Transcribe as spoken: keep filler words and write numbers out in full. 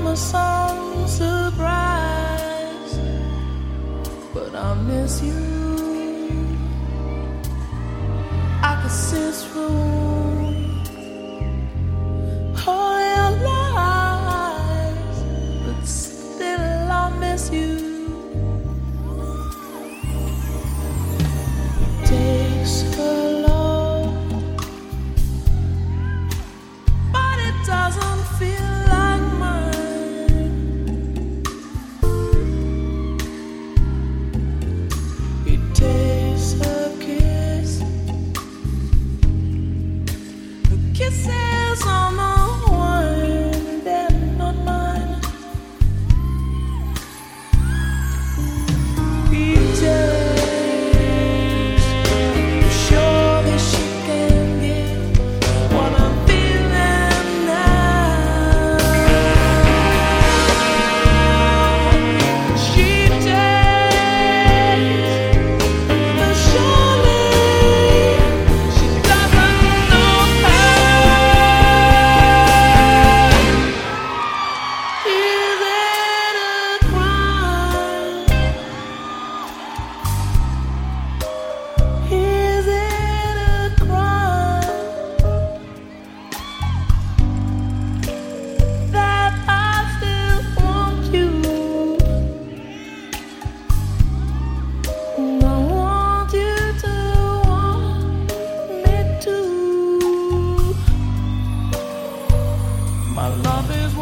a some surprise, but I miss you. I could sense through all your lies, but still I miss you. It takes a lot, but it doesn't feel like mine. It takes a kiss, the kisses on the one, they're not mine. It takes to show that she can get what I'm feeling now. She takes to show me she doesn't know how. Is it a crime? Is it a crime that I still want you? And I want you to want me too. My love is